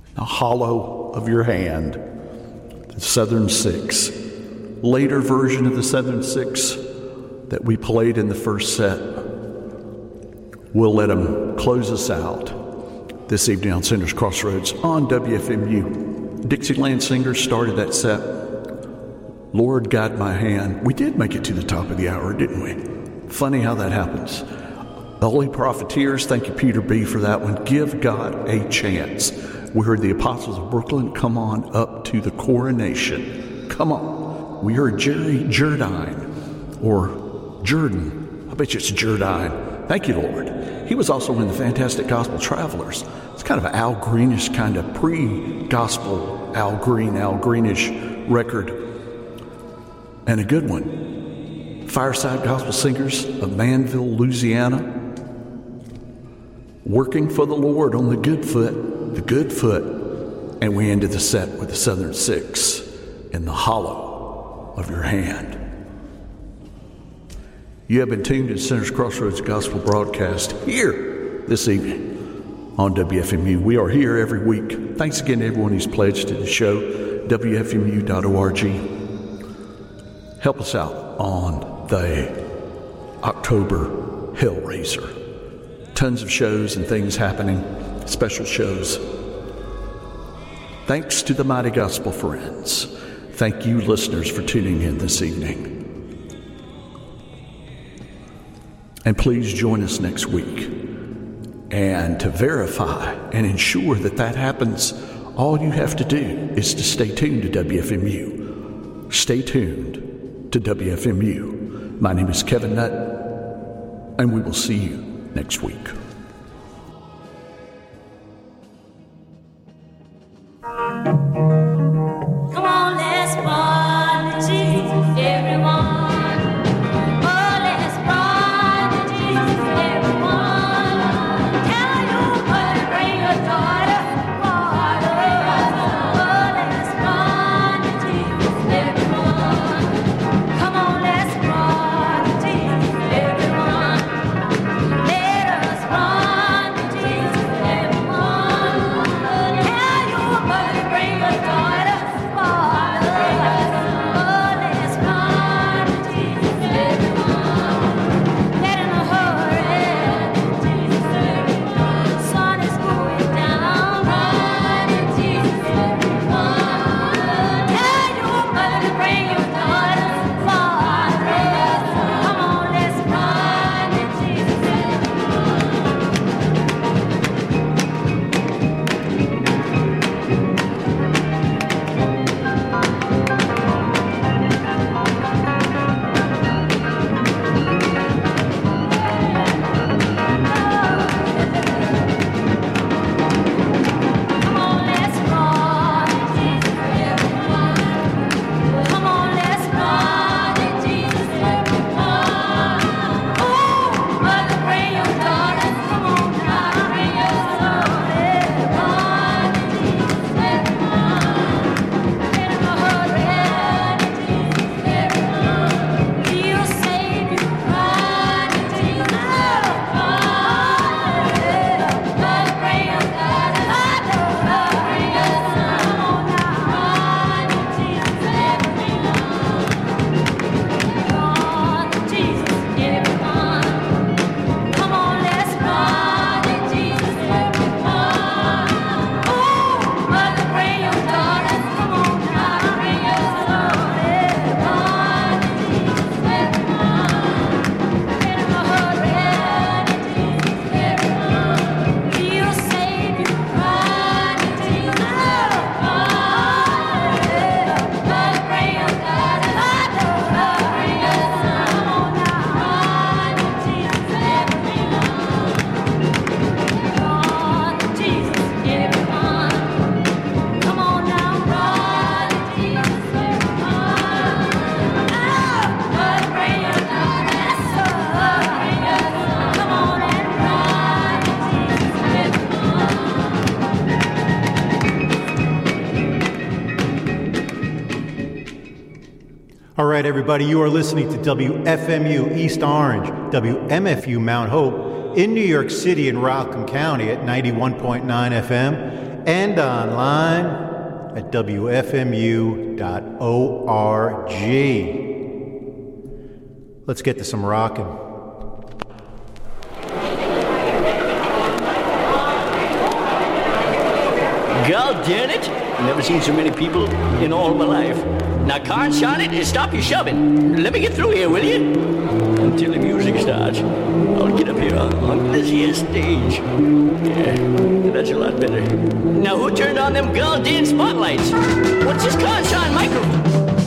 the hollow of your hand, the Southern Six. Later version of the Southern Six that we played in the first set. We'll let them close us out this evening on Sinners Crossroads on WFMU. Dixieland Singers started that set. Lord, Guide My Hand. We did make it to the top of the hour, didn't we? Funny how that happens. The Holy Profiteers, thank you, Peter B., for that one. Give God a Chance. We heard the Apostles of Brooklyn, Come On Up to the Coronation. Come on. We heard Jerry Jerdine, or Jordan. I bet you it's Jerdine. Thank you, Lord. He was also in the Fantastic Gospel Travelers. It's kind of an Al Greenish, kind of pre-gospel Al Greenish record. And a good one. Fireside Gospel Singers of Manville, Louisiana. Working for the Lord on the good foot. And we ended the set with the Southern Six in the hollow of your hand. You have been tuned to Sinners Crossroads Gospel broadcast here this evening on WFMU. We are here every week. Thanks again to everyone who's pledged to the show, WFMU.org. Help us out on the October Hellraiser. Tons of shows and things happening, special shows. Thanks to the Mighty Gospel Friends. Thank you, listeners, for tuning in this evening. And please join us next week. And to verify and ensure that that happens, all you have to do is to stay tuned to WFMU. Stay tuned to WFMU. My name is Kevin Nutt, and we will see you next week. Come on, let's run to Jesus, everyone. Oh, let's run to Jesus, everyone. Tell your mother, bring your daughter, father. Oh, let's run to Jesus, everyone. Come on, let's run to Jesus, everyone. Let us run to Jesus, everyone. Tell your mother, bring your daughter, father. Oh, let's run to Jesus, everyone. Get in a hurry, Jesus, everyone. Sun is going down. Run to Jesus, everyone. Tell your mother, bring your daughter, father. Come on, let's run to Jesus, Come on, let's run to Jesus, everyone. Come on, let's run to Jesus, everyone. Oh, mother, bring your daughters. Come on now, bring your daughters. Run to Jesus, everyone. Get in a hurry to Jesus, everyone. He'll save you. Run to Jesus, everyone. Mother, bring your daughters. Mother, bring your sons. Come on now, run to Jesus, everyone. Run to Jesus, everyone. Come on, let's run to Jesus, everyone. Oh, mother, bring your daughters. Come on now, bring your sons. Run to Jesus, everyone. Get in a hurry to Jesus, everyone. He'll save you. Run to Jesus, everyone. Mother, bring your daughters. Mother, bring your sons. Come on now, run to Jesus, everyone. Run to Jesus, everyone. Come on now, run to Jesus, everyone. Mother, bring your daughters. Mother, bring your sons. Come on and run to Jesus, everyone. All right, everybody, you are listening to WFMU East Orange, WMFU Mount Hope in New York City and Rockland County at 91.9 FM and online at WFMU.org. Let's get to some rockin'. God damn it! Never seen so many people in all my life. Now, Carn, shot it and stop your shoving. Let me get through here, will you? Until the music starts. I'll get up here on this here stage. Yeah, that's a lot better. Now, who turned on them goddamn spotlights? What's this Carn shot microphone?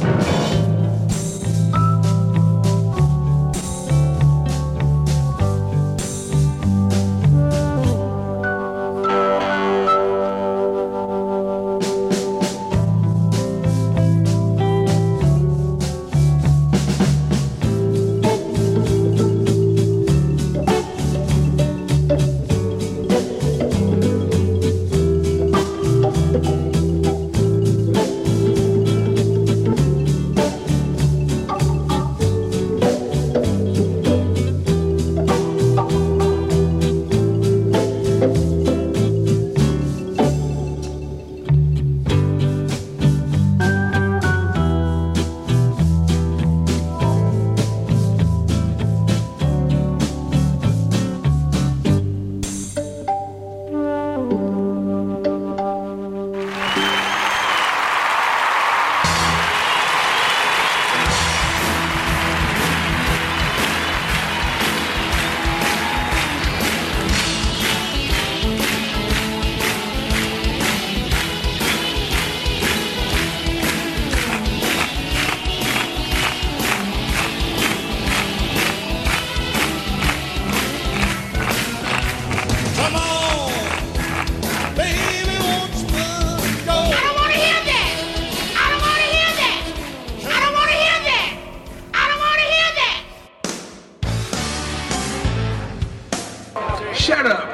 Shut up.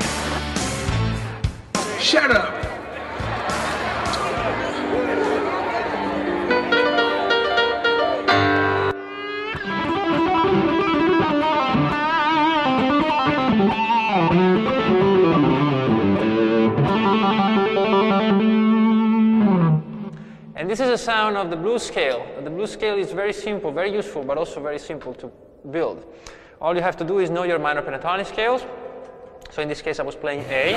Shut up. And this is the sound of the blues scale. The blues scale is very simple, very useful, but also very simple to build. All you have to do is know your minor pentatonic scales. So in this case, I was playing A.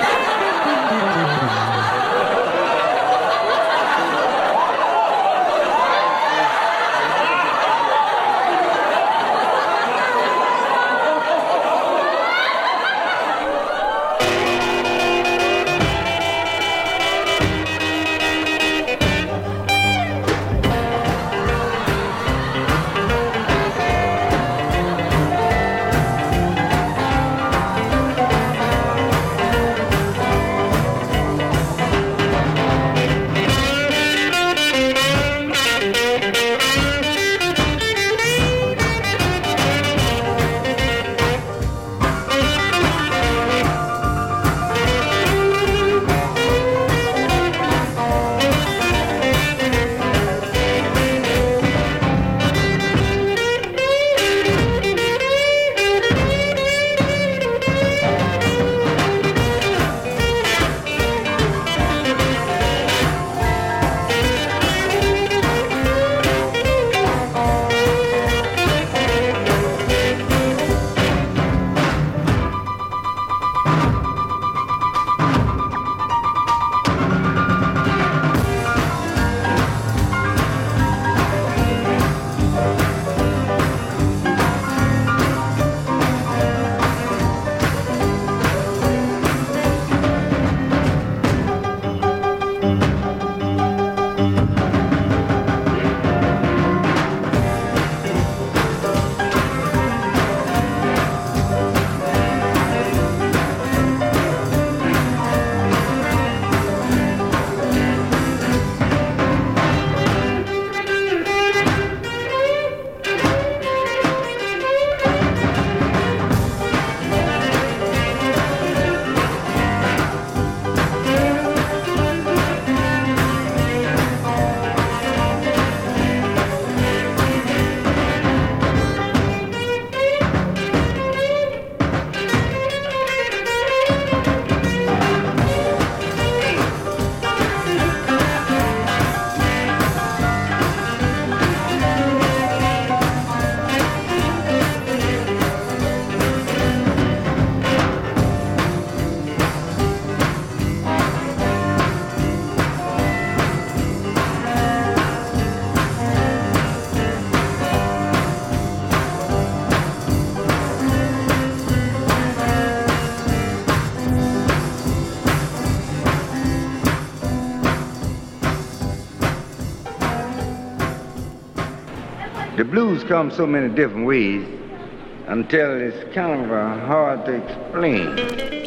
blues come so many different ways until it's kind of hard to explain.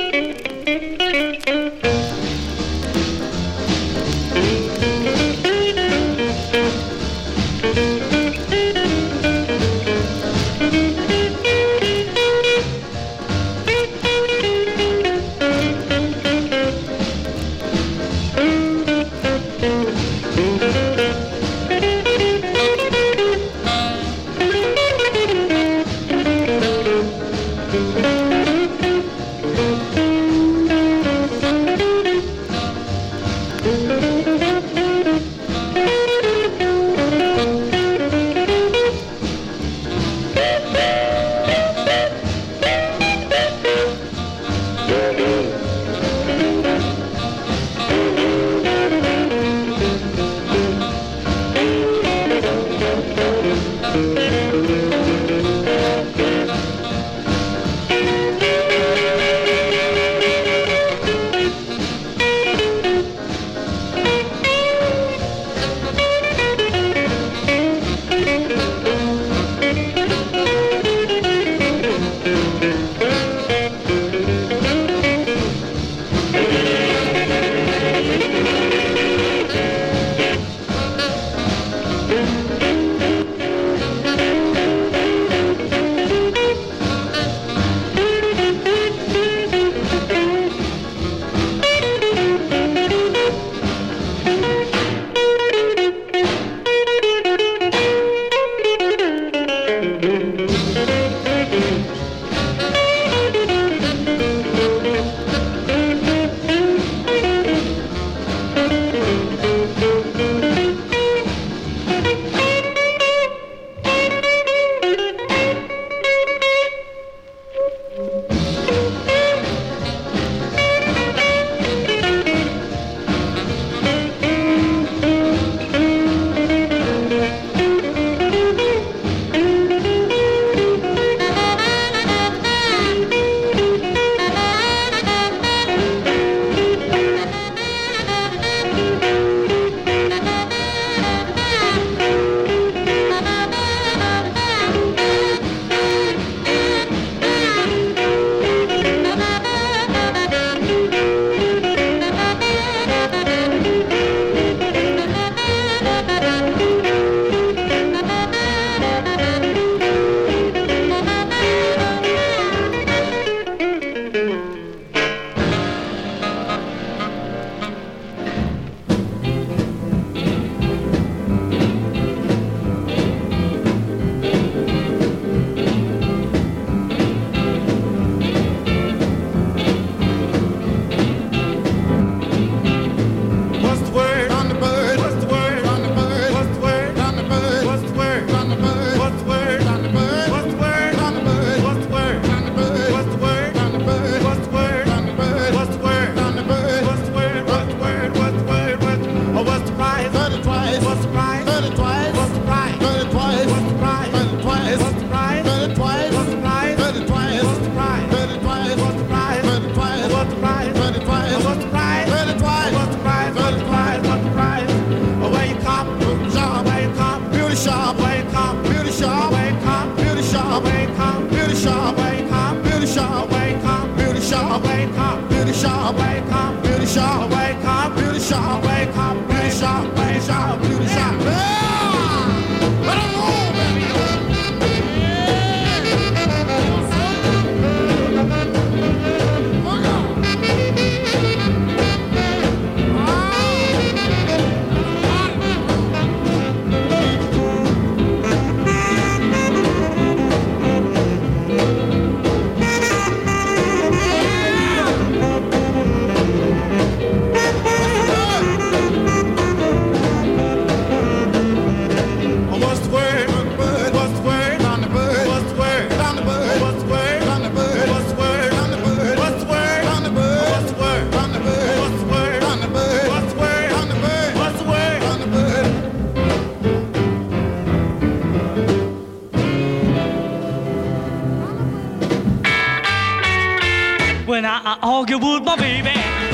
When I argued with my baby,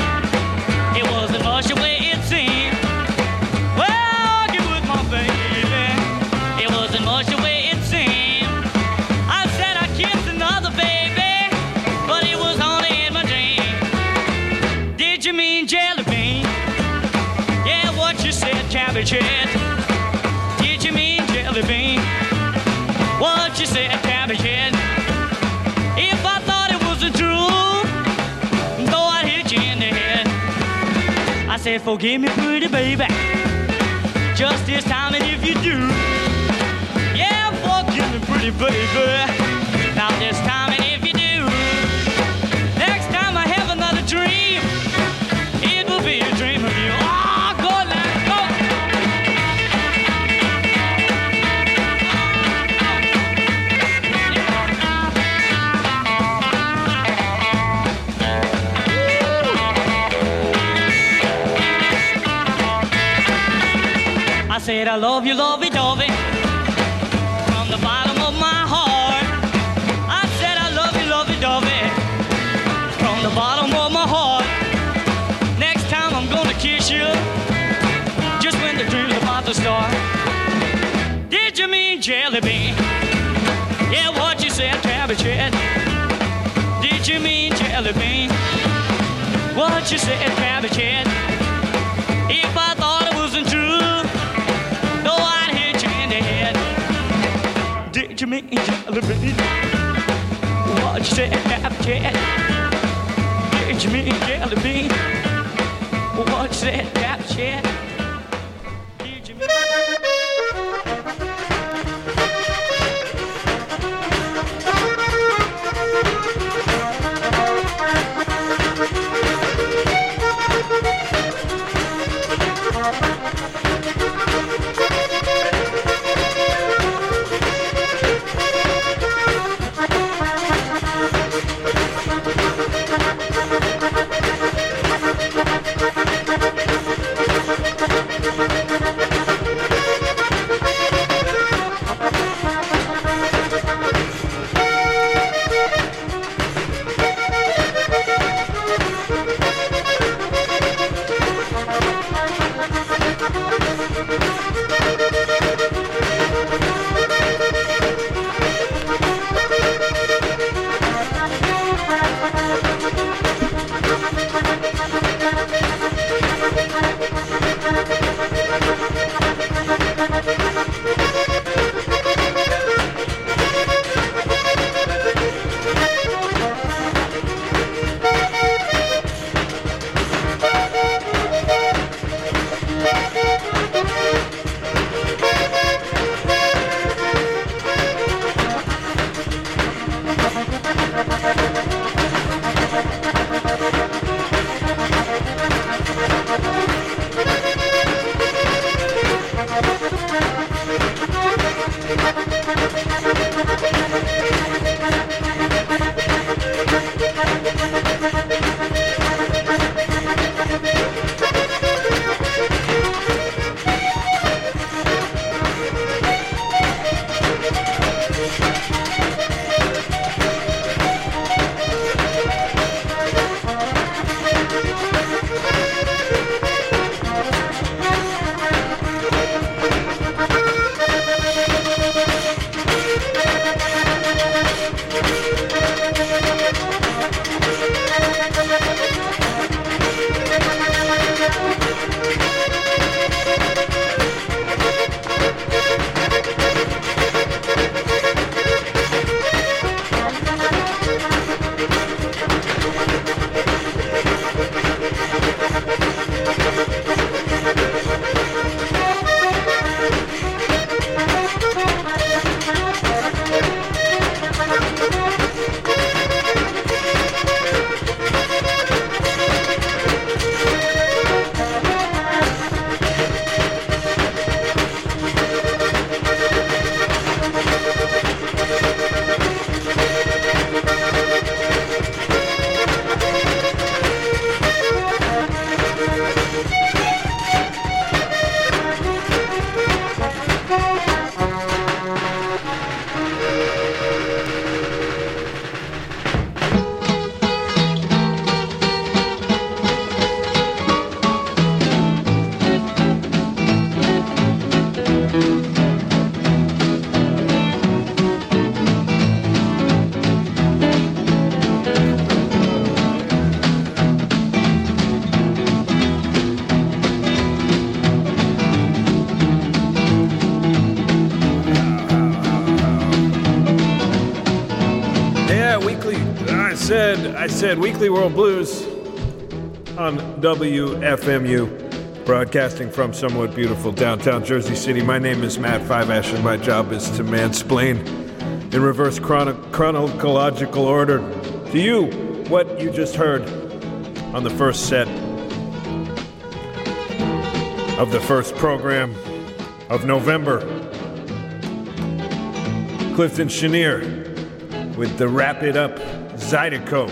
it wasn't much the way it seemed. Well, I argued with my baby, it wasn't much the way cabbage head? Did you mean jelly bean? What you said, cabbage head? If I thought it wasn't true, though I'd hit you in the head. I said, forgive me, pretty baby, just this time, and if you do, yeah, forgive me, pretty baby, now this time, and if you do, next time I have another dream, it will be a dream of you. Oh, go, let's go. I said I love you, lovey-dovey, from the bottom of my heart. I said I love you, lovey-dovey, from the bottom of my heart. Next time I'm gonna kiss you, just when the dream's about to start. Did you mean jelly bean? Yeah, what you said, cabbage head. Did you mean jelly bean? What you said, cabbage head. If I thought it wasn't true, did you mean jelly bean? What you said, cabbage head? Did you mean jelly bean? What you said, cabbage head? Did you mean... Yeah, weekly. I said Weekly World Blues on WFMU, broadcasting from somewhat beautiful downtown Jersey City. My name is Matt Fiveash, and my job is to mansplain in reverse chronological order to you what you just heard on the first set of the first program of November. Clifton Chenier with the Wrap It Up Zydeco.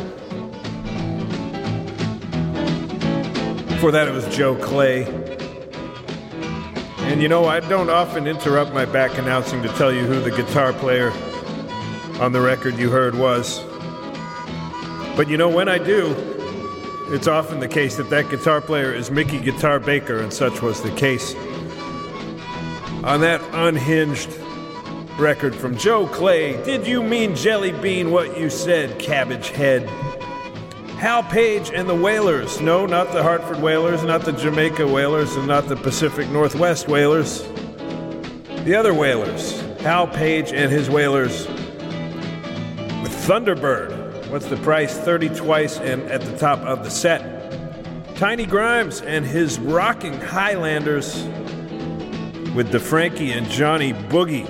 Before that, it was Joe Clay. And you know, I don't often interrupt my back announcing to tell you who the guitar player on the record you heard was. But you know, when I do, it's often the case that that guitar player is Mickey Guitar Baker, and such was the case on that unhinged record from Joe Clay. Did you mean Jelly Bean what you said, Cabbage Head? Hal Page and the Wailers. No, not the Hartford Whalers, not the Jamaica Whalers, and not the Pacific Northwest Whalers. The other Whalers. Hal Page and his Whalers with Thunderbird. What's the price? 30 twice and at the top of the set. Tiny Grimes and his Rocking Highlanders with the Frankie and Johnny Boogie.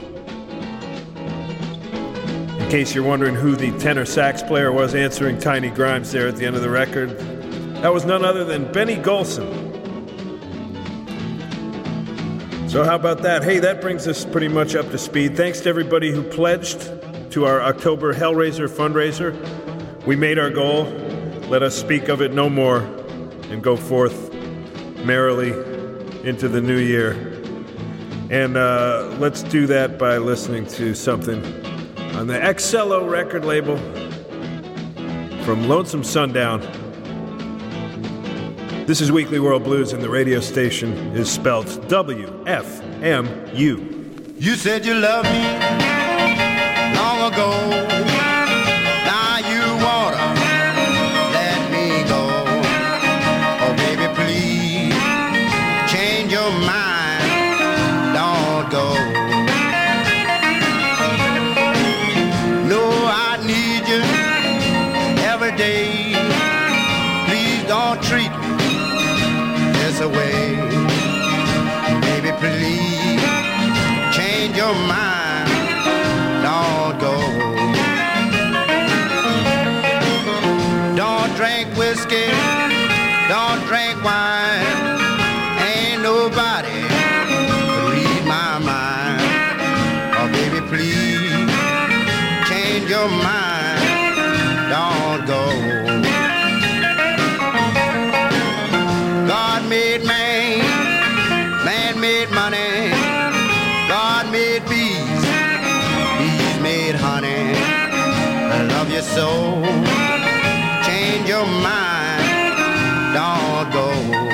In case you're wondering who the tenor sax player was answering Tiny Grimes there at the end of the record, that was none other than Benny Golson. So how about that? Hey, that brings us pretty much up to speed. Thanks to everybody who pledged to our October Hellraiser fundraiser. We made our goal. Let us speak of it no more and go forth merrily into the new year. And let's do that by listening to something on the Excello record label from Lonesome Sundown. This is Weekly World Blues, and the radio station is spelled WFMU. You said you loved me long ago. Now you wanna let me go. Oh, baby, please change your mind. Don't go. No, I need you every day. Please don't treat me this way. Baby, please change your mind. Don't go. Don't drink whiskey. Don't drink wine. Ain't nobody read my mind. Oh, baby, please change your mind. Don't go. God made man, man made money. God made bees, bees made honey. I love you so. Change your mind. Don't go.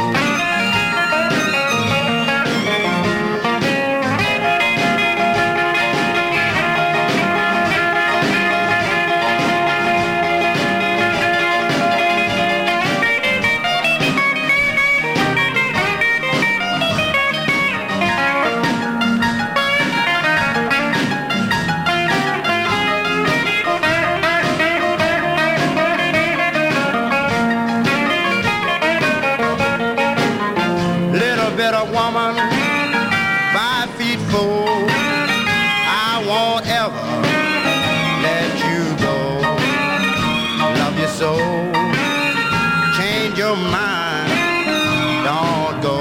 Woman, 5 feet 4, I won't ever let you go. Love you so, change your mind, don't go.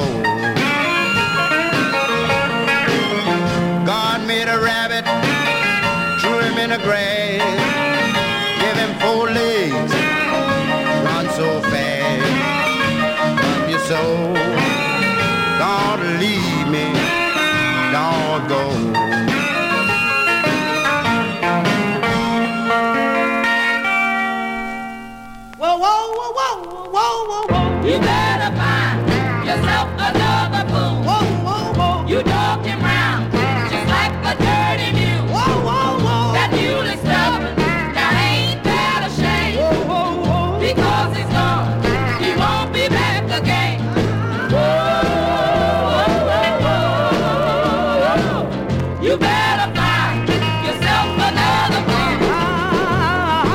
God made a rabbit, threw him in the grass, give him 4 legs, run so fast. Love you so, don't leave me, don't go. Whoa, whoa, whoa, whoa, whoa, whoa, whoa. You better find yourself another fool. Whoa, whoa, whoa. You dogged him round just like a dirty mule. Whoa, whoa, whoa. That mule is stubborn, now ain't that a shame? Whoa, whoa, whoa. Because he's gone, he won't be back again. Whoa. You better find yourself another fool.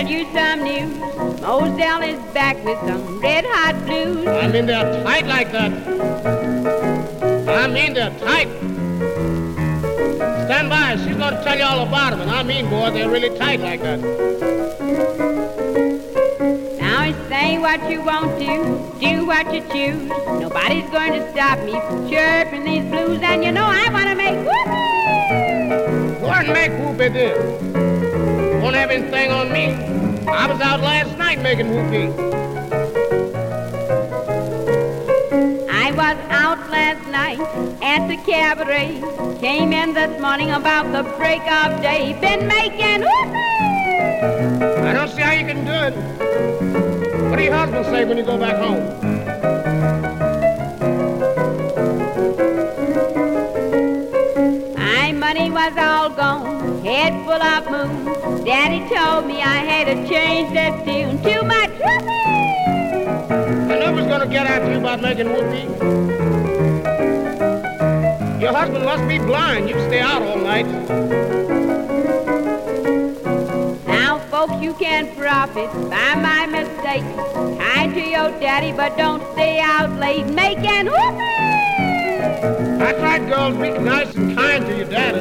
tell you some news. Moselle is back with some red hot blues. I mean, they're tight like that. I mean, they're tight. Stand by. She's going to tell you all about them. And I mean, boy, they're really tight like that. Now say what you want to, do what you choose. Nobody's going to stop me from chirping these blues. And you know I want to make whoopee. Go and make whoopee then. Won't have anything on me. I was out last night making whoopee. I was out last night at the cabaret. Came in this morning about the break of day. Been making whoopee. I don't see how you can do it. What do your husband say when you go back home? My money was all gone, head full of moon. Daddy told me I had to change that tune. Too much whoopee! I know who's going to get after you about making whoopee. Your husband must be blind. You stay out all night. Now, folks, you can profit by my mistake. Kind to your daddy, but don't stay out late making whoopee! That's right, girls. Be nice and kind to your daddy.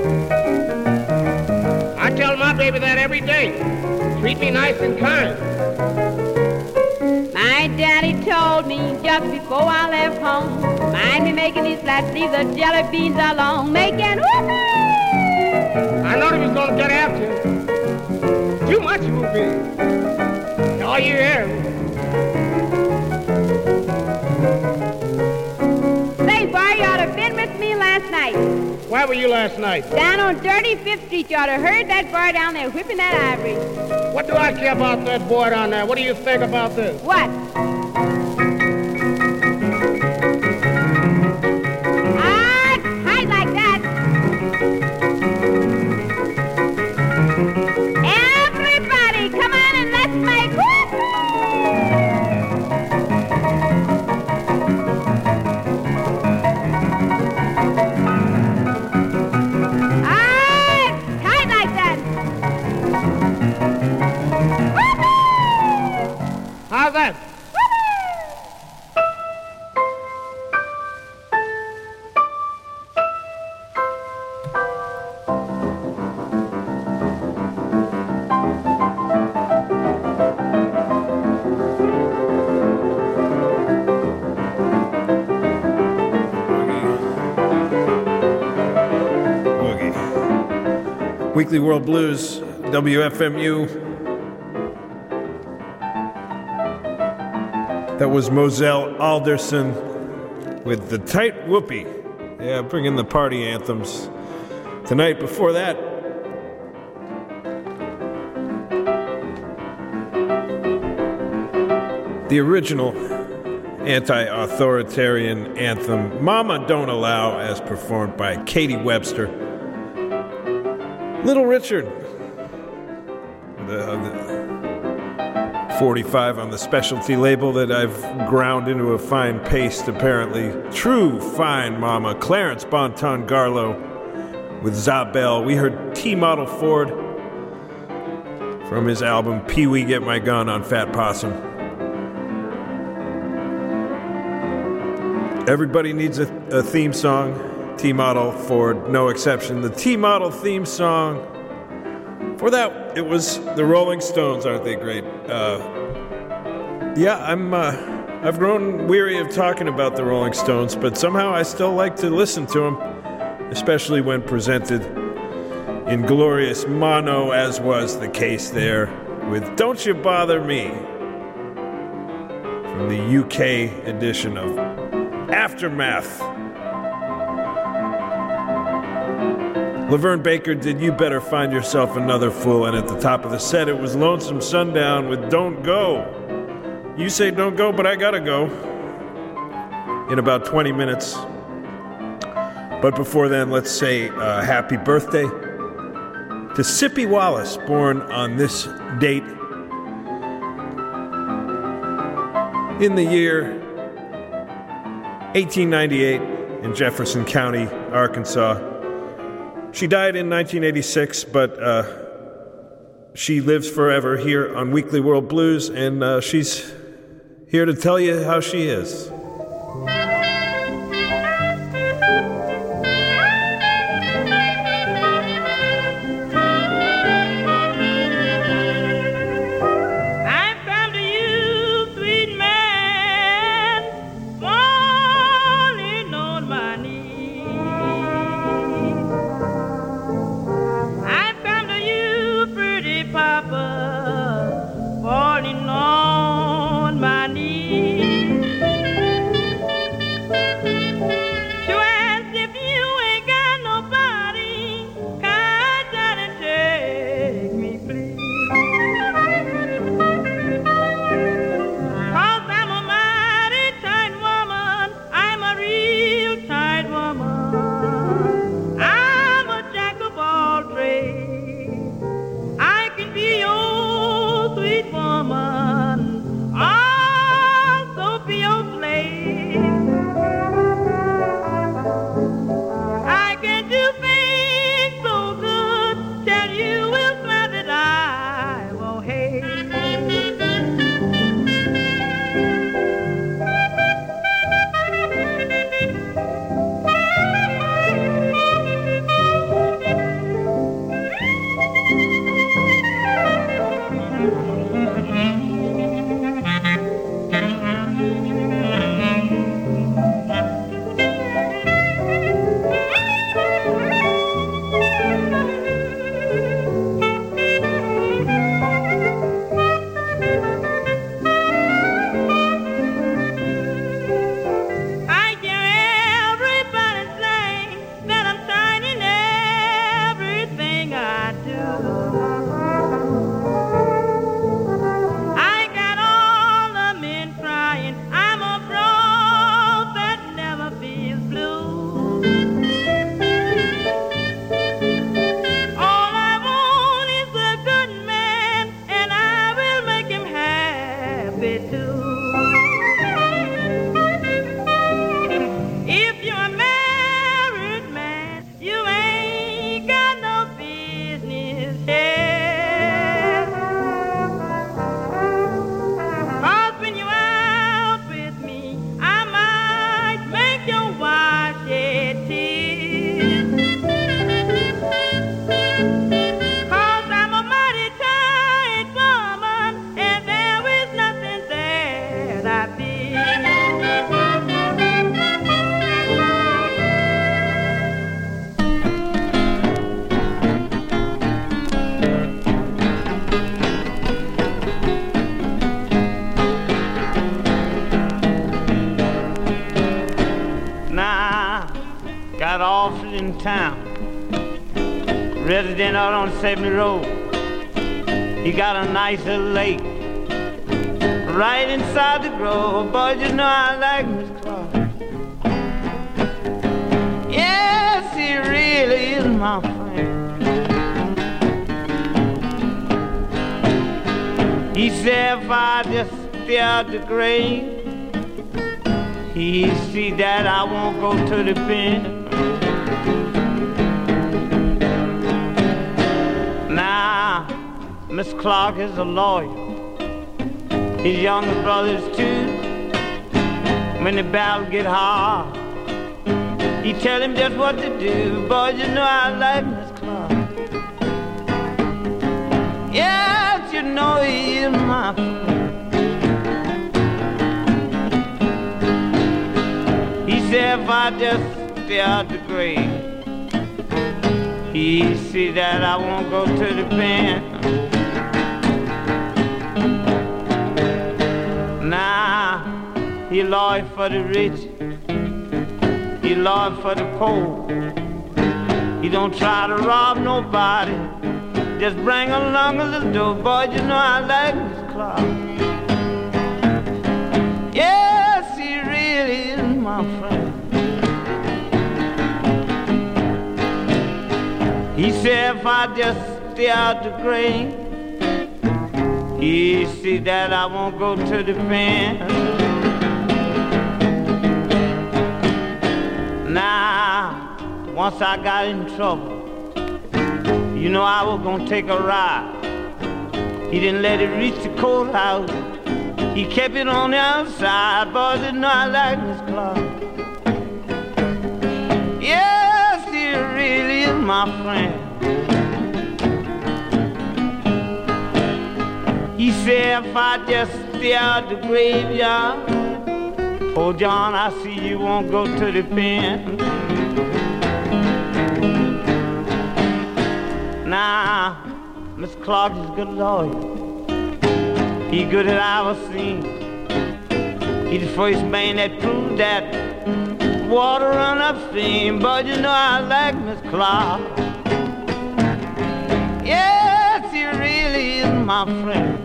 I tell my baby that every day. Treat me nice and kind. My daddy told me just before I left home, mind me making these flats, leave the jelly beans alone, making whoopee! I know he was going to get after you. Too much whoopee. All you hear. Say, boy, you ought to have been with me last night. Where were you last night? Down on Dirty Fifth Street. You ought to have heard that boy down there whipping that ivory. What do I care about that boy down there? What do you think about this? What? Hide like that. Everybody, come on and let's make whoopee! Hide like that. How's that? Weekly World Blues, WFMU. That was Moselle Alderson with the Tight Whoopee. Yeah, bringing the party anthems. Tonight, before that, the original anti-authoritarian anthem, Mama Don't Allow, as performed by Katie Webster. Little Richard, the 45 on the specialty label that I've ground into a fine paste, apparently. True Fine Mama, Clarence Bonton Garlow with Zabel. We heard T-Model Ford from his album Pee-wee Get My Gun on Fat Possum. Everybody needs a theme song. T-Model Ford, no exception. The T-Model theme song. For that, it was the Rolling Stones. Aren't they great? I've grown weary of talking about the Rolling Stones, but somehow I still like to listen to them, especially when presented in glorious mono, as was the case there with Don't You Bother Me from the UK edition of Aftermath. Laverne Baker did You Better Find Yourself Another Fool, and at the top of the set it was Lonesome Sundown with Don't Go. You say don't go, but I gotta go in about 20 minutes. But before then, let's say happy birthday to Sippy Wallace, born on this date in the year 1898 in Jefferson County, Arkansas. She died in 1986, but She lives forever here on Weekly World Blues, and she's here to tell you how she is. Town, resident out on 70 Road. He got a nice little lake right inside the grove. But you know I like Miss Clark. Yes, he really is my friend. He said if I just stay out the grave, he see that I won't go to the pen. Now, Miss Clark is a lawyer. His younger brothers too. When the battle get hard, he tell him just what to do. But you know I like Miss Clark. Yes, you know he is my friend. He said if I just stay out the grave, he see that I won't go to the pen. Nah, he lawyer for the rich, he lawyer for the poor. He don't try to rob nobody, just bring along a little dough. Boy, you know I like Miss Clark. Yes, he really is my friend. He said if I just stay out the grave, he see that I won't go to the pen. Now, once I got in trouble, you know I was gonna take a ride He didn't let it reach the courthouse. He kept it on the outside. Boys didn't know I like Miss Clark. Yes, he really is my friend. He said if I just stay out the graveyard, oh John, I see you won't go to the pen. Now, Miss Clark is a good lawyer. He good as I ever seen. He the first man that proved that water run upstream. But you know I like Miss Clark. Yes, he really is my friend.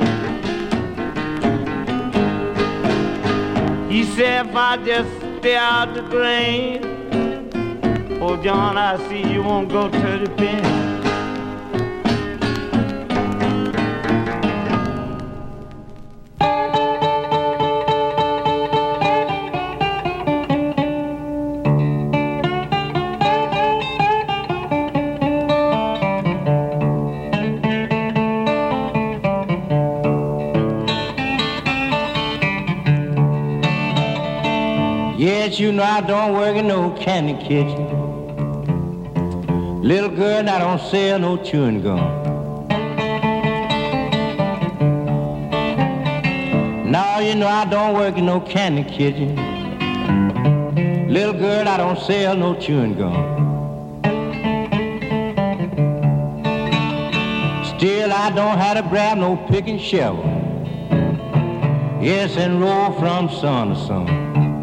He said if I just stay out the grave, oh John, I see you won't go to the pen. Yes, you know I don't work in no candy kitchen. Little girl, I don't sell no chewing gum. No, you know I don't work in no candy kitchen. Little girl, I don't sell no chewing gum. Still, I don't have to grab no pick and shovel. Yes, and roll from sun to sun.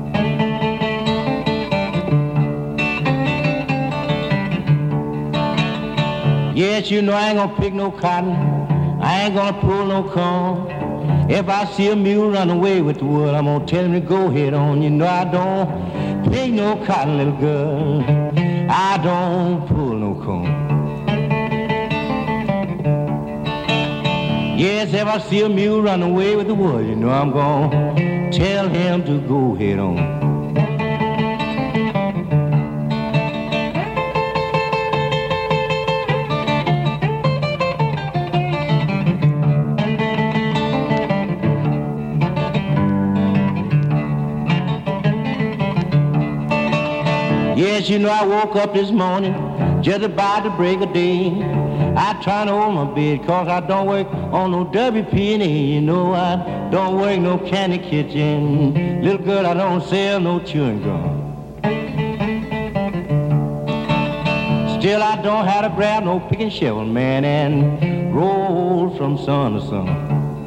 Yes, you know I ain't gonna pick no cotton. I ain't gonna pull no corn. If I see a mule run away with the wood, I'm gonna tell him to go head on. You know I don't pick no cotton, little girl. I don't pull no corn. Yes, if I see a mule run away with the wood, you know I'm gonna tell him to go head on. Yes, you know I woke up this morning just about to break of day. I try to hold my bed cause I don't work on no WP&A. You know I don't work no candy kitchen. Little girl, I don't sell no chewing gum. Still I don't have to grab no pick and shovel, man, and roll from sun to sun.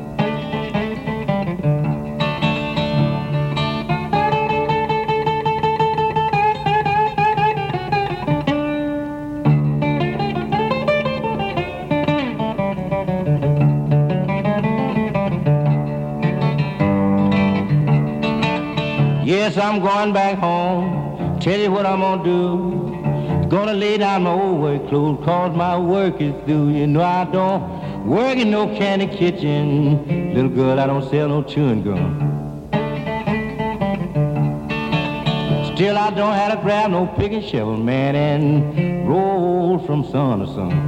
Yes, I'm going back home. Tell you what I'm gonna do. Gonna lay down my old work clothes, cause my work is through. You know I don't work in no candy kitchen. Little girl, I don't sell no chewing gum. Still I don't have to grab no pick and shovel, man, and roll from sun to sun.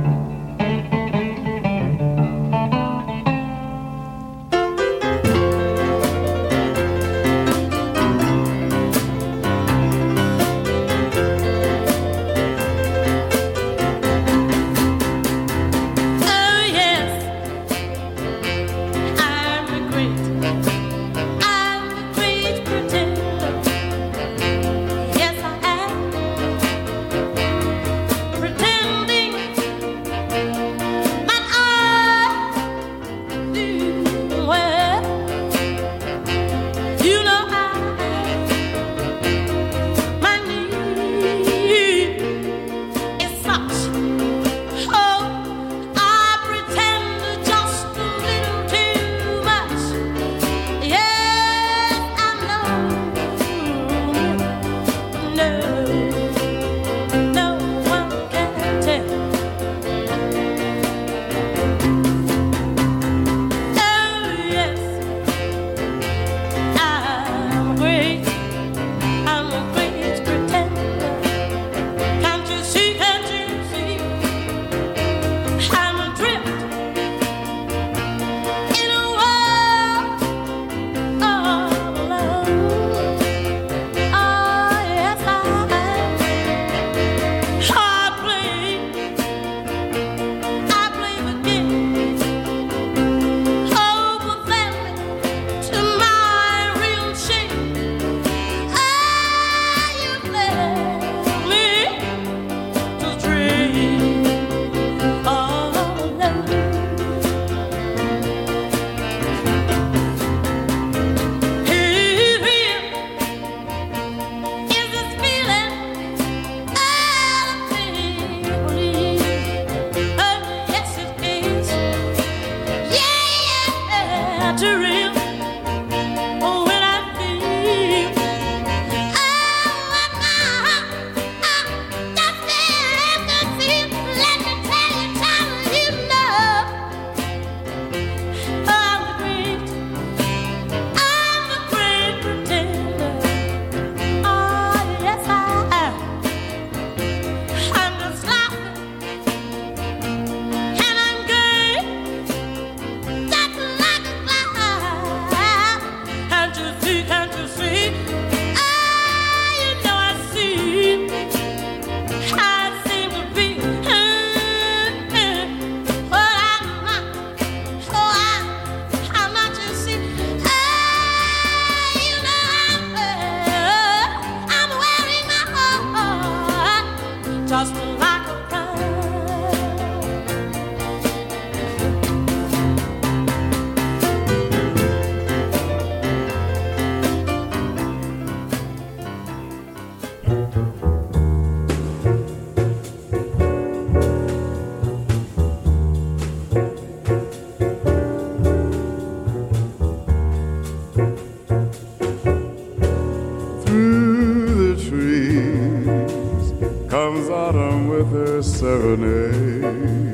serenade,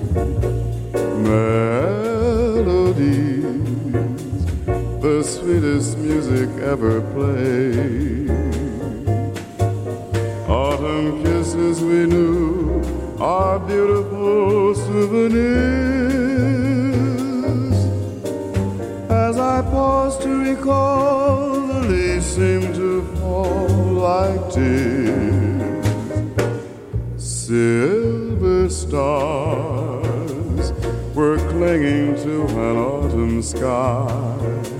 melodies, the sweetest music ever played. Autumn kisses we knew are beautiful souvenirs. As I pause to recall, the leaves seem to fall like tears. Silver stars were clinging to an autumn sky.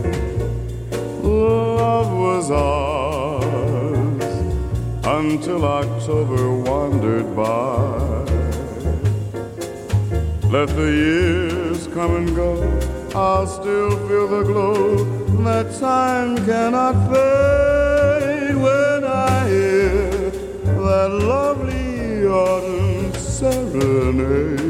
Love was ours until October wandered by. Let the years come and go, I'll still feel the glow that time cannot fade when I hear that lovely autumn serenade.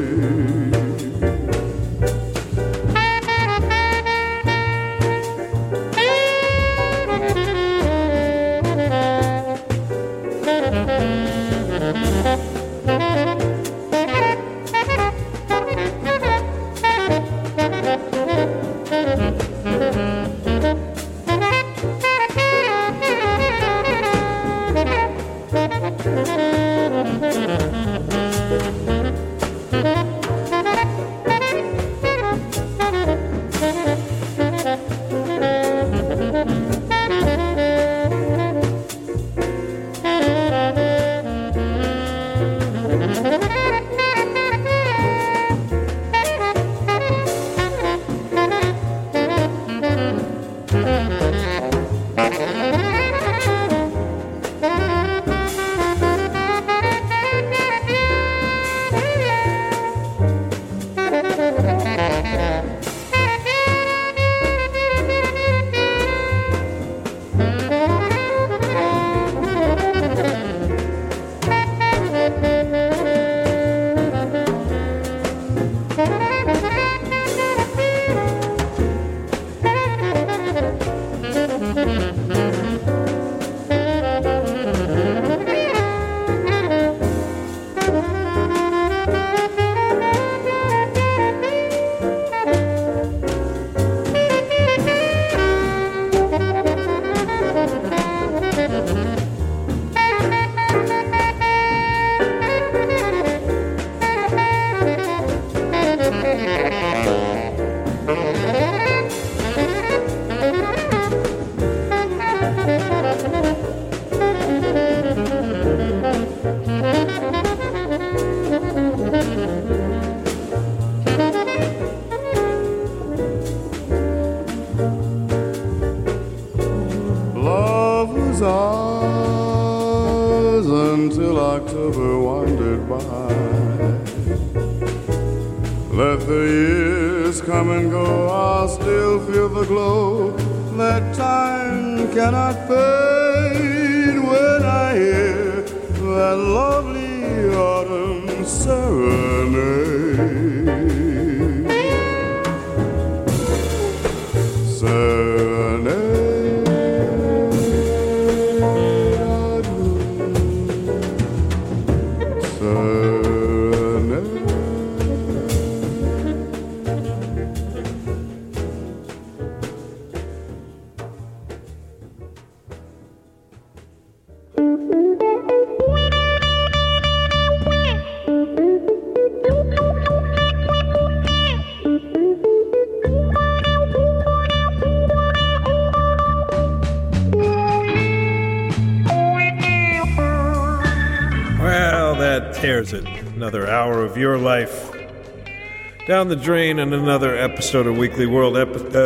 Tears it. Another hour of your life down the drain, and another episode of Weekly World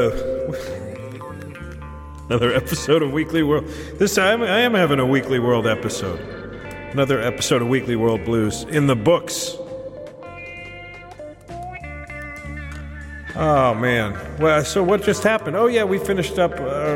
another episode of Weekly World. This time I am having a Weekly World episode. Another episode of Weekly World Blues in the books. Oh man. Well, so what just happened? Oh yeah, we finished up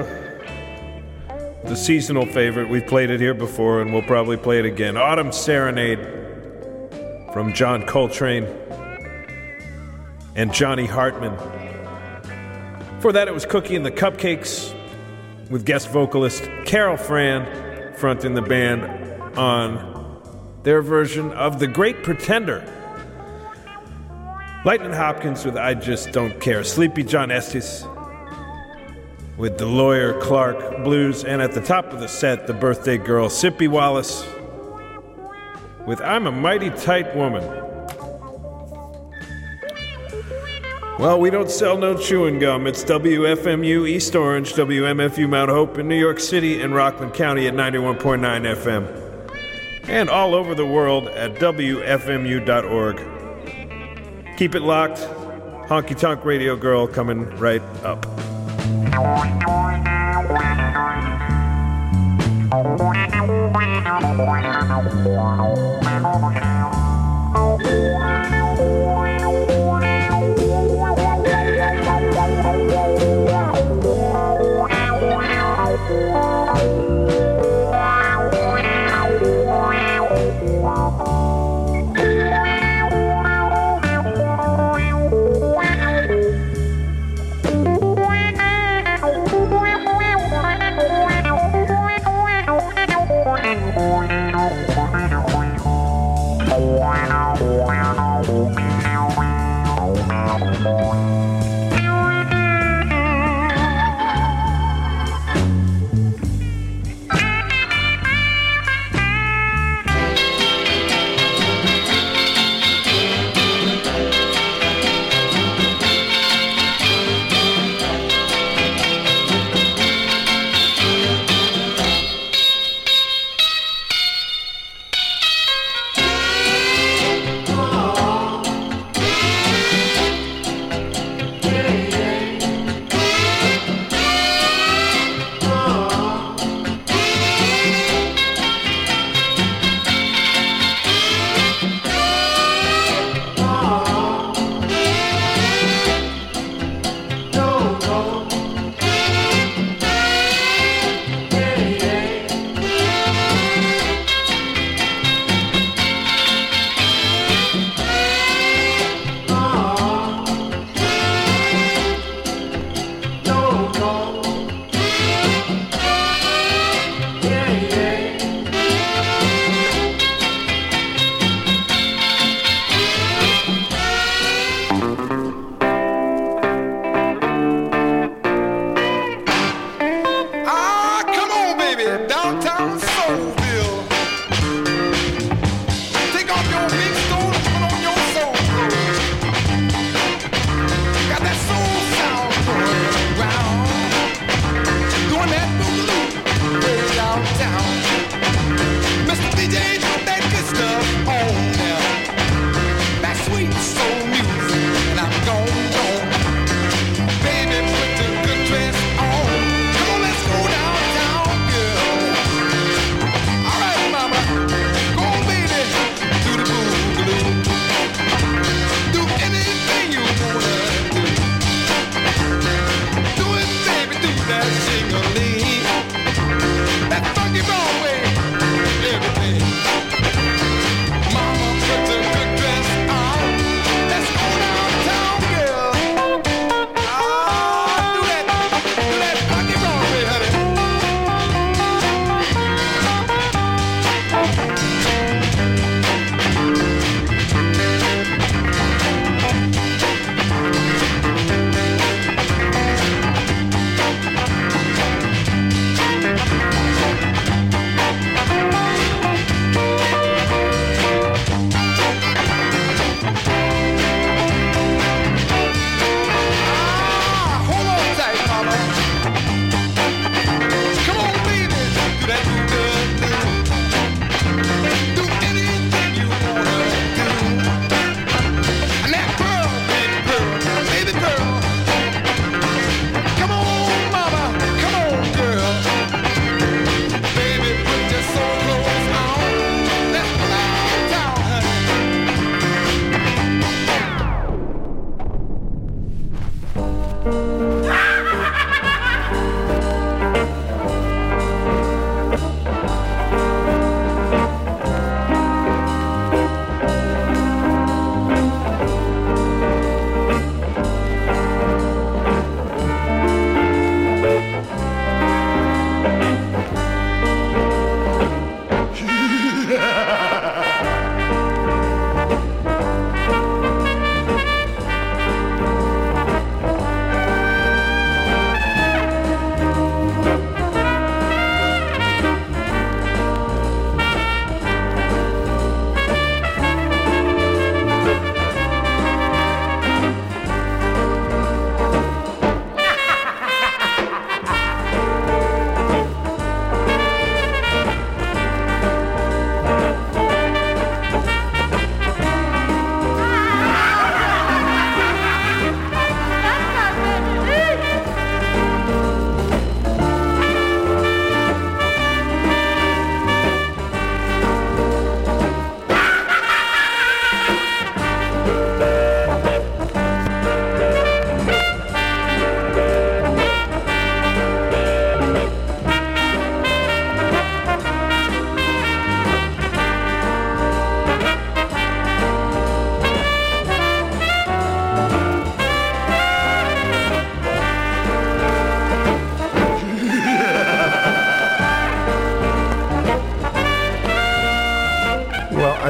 the seasonal favorite. We've played it here before and we'll probably play it again. Autumn Serenade from John Coltrane and Johnny Hartman. Before that, it was Cookie and the Cupcakes with guest vocalist Carol Fran fronting the band on their version of The Great Pretender. Lightning Hopkins with I Just Don't Care. Sleepy John Estes with The Lawyer Clark Blues. And at the top of the set, the birthday girl, Sippy Wallace with I'm a Mighty Tight Woman. Well, we don't sell no chewing gum. It's WFMU East Orange, WMFU Mount Hope in New York City and Rockland County at 91.9 FM. And all over the world at WFMU.org. Keep it locked. Honky Tonk Radio Girl coming right up.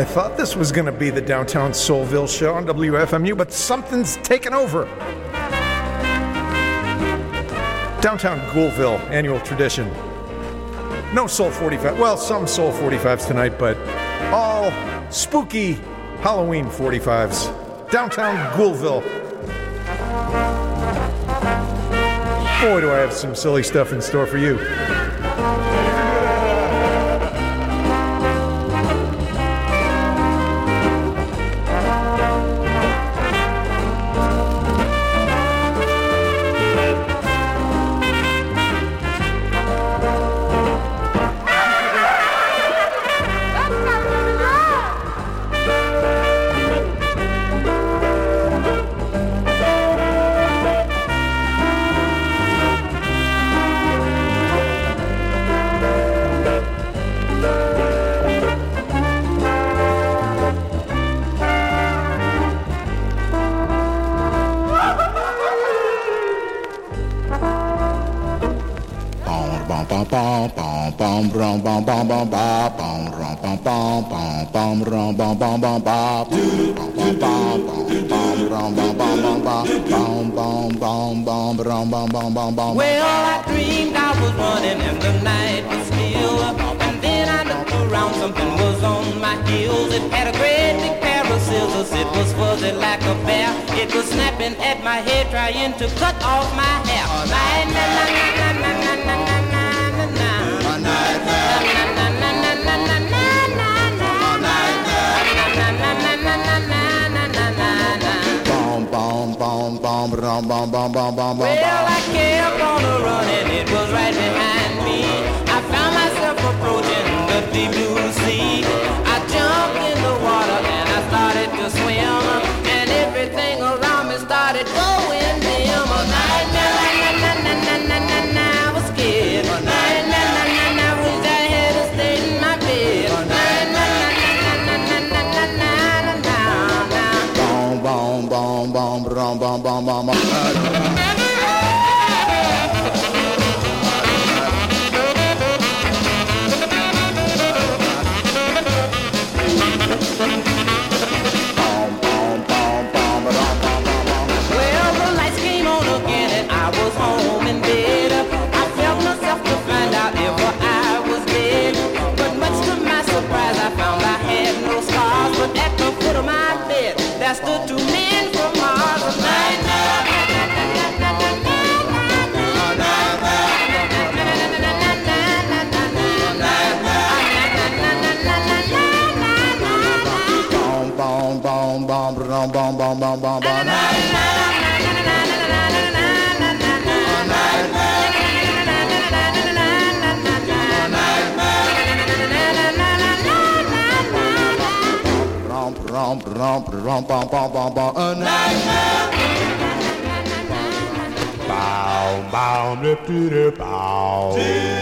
I thought this was going to be the Downtown Soulville show on WFMU, but something's taken over. Downtown Ghoulville, annual tradition. No Soul 45. Well, some Soul 45s tonight, but all spooky Halloween 45s. Downtown Ghoulville. Boy, do I have some silly stuff in store for you. Well, I dreamed I was running and the night was still, and then I looked around, something was on my heels. It had a great big pair of scissors, it was fuzzy like a bear. It was snapping at my head, trying to cut off my hair. Well, I kept on running, it was right behind me. I found myself approaching the deep blue sea. I jumped in the water and I started to swim, and everything around me started going dim. I was scared. I wish I had stayed in my bed. Well, the lights came on again and I was home in bed. I felt myself to find out if I was dead. But much to my surprise, I found I had no scars. But at the foot of my bed, there stood two men from Mars. Bow, bow, dip, dip, bow.